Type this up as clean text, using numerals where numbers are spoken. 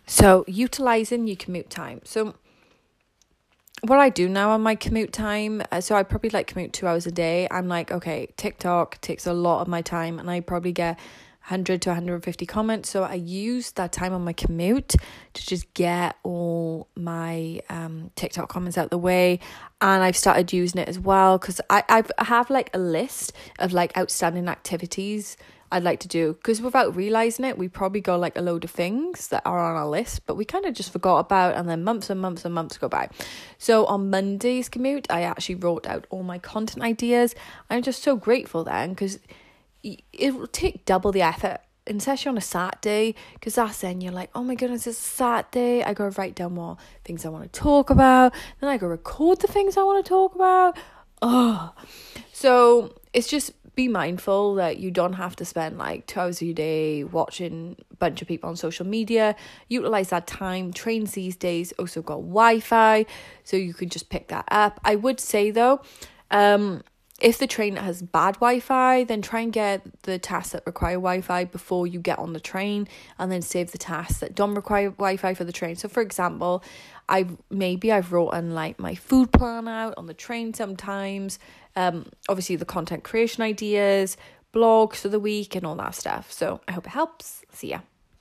So utilizing your commute time. So what I do now on my commute time, so I probably like commute 2 hours a day. I'm like, okay, TikTok takes a lot of my time and I probably get 100 to 150 comments. So I use that time on my commute to just get all my TikTok comments out the way. And I've started using it as well because I have like a list of like outstanding activities I'd like to do, because without realizing it, we probably got like a load of things that are on our list, but we kind of just forgot about, and then months and months and months go by. So on Monday's commute, I actually wrote out all my content ideas. I'm just so grateful then, because it will take double the effort, especially on a Saturday, because that's then you're like, oh my goodness, it's a Saturday, I gotta write down more things I want to talk about, then I gotta record the things I want to talk about. So it's just, be mindful that you don't have to spend like 2 hours a day watching a bunch of people on social media. Utilize that time. Trains these days also got Wi-Fi, so you could just pick that up. I would say though, if the train has bad Wi-Fi, then try and get the tasks that require Wi-Fi before you get on the train, and then save the tasks that don't require Wi-Fi for the train. So for example, I've written like my food plan out on the train sometimes, obviously the content creation ideas, blogs for the week and all that stuff. So I hope it helps. See ya.